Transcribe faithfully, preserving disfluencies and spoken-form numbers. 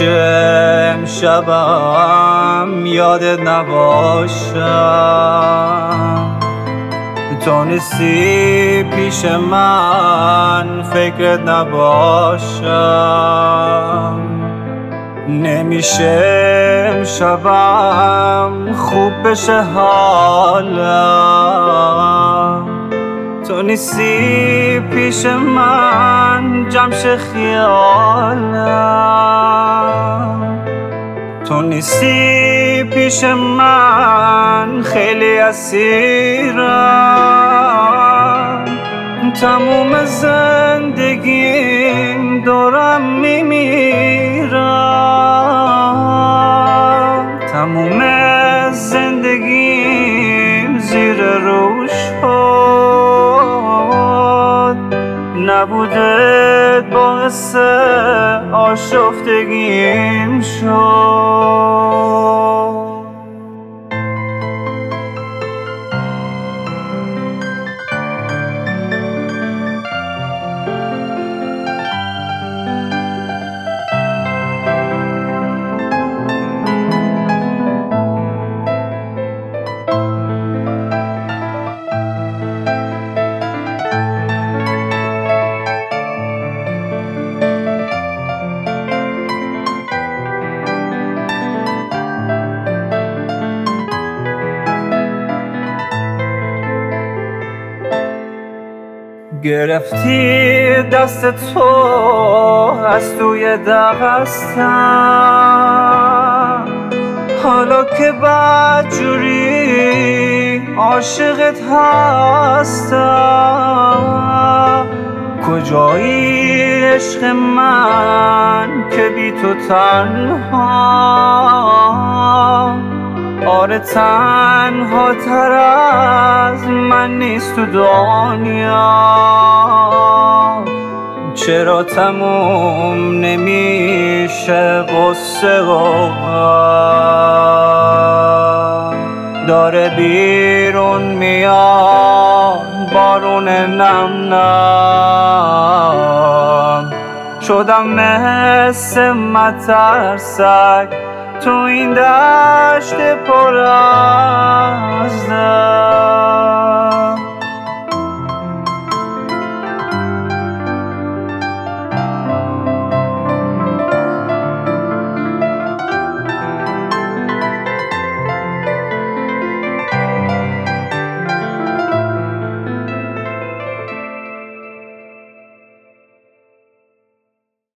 نمیشه امشبم یادت نباشم، تو نیستی پیش من فکرت نباشم. نمیشه امشبم خوب بشه حالم، تو نیستی پیش من جمش خیالم. تو نیستی پیش من خیلی اسیرم، تموم زندگیم دارم میمیرم، تموم زندگیم زیر رو شد، نبودت باعث آشفتگیم شد. گرفتی دست تو از توی دستم، حالا که بدجوری عاشقت هستم. کجایی عشق من که بی تو تنها، آره تنها تر از من نیست تو دنیا. چرا تموم نمیشه قصه و غم، داره بیرون میاد بارون نم نم. شدم مثل مترسک تو این دشت پر از دم.